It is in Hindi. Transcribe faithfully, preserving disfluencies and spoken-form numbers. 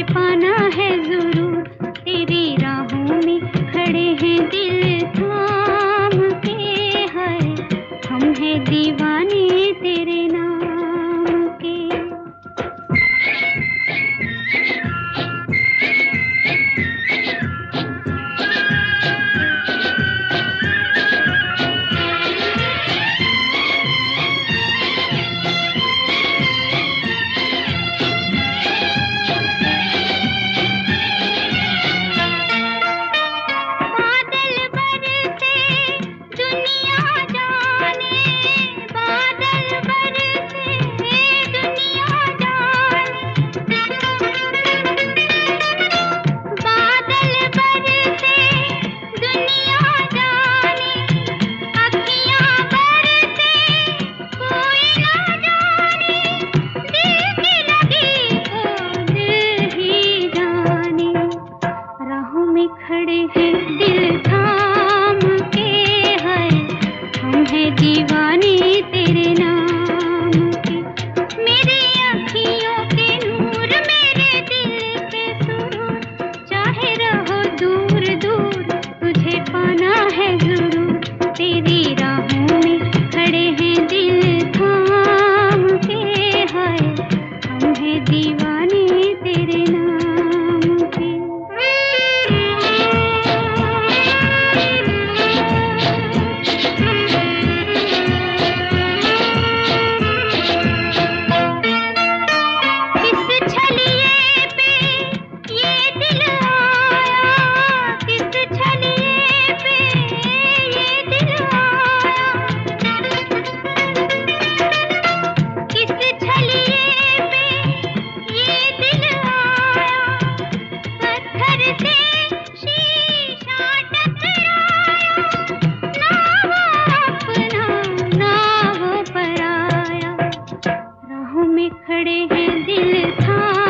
पाना है जरूर, तेरी राहों में खड़े हैं दिल थाम के, है हम हैं दीवाने तेरे नाम के। खड़े हैं दिल थाम के, है हम हैं दीवाने तेरे नाम के। मेरी अखियों के नूर, मेरे दिल के सुरूर, चाहे रहो दूर दूर तुझे पाना है जरूर, तेरी राहों में खड़े हैं दिल थाम के, है हम हैं दीवाने तेरे नाम के। खड़े हैं दिल थाम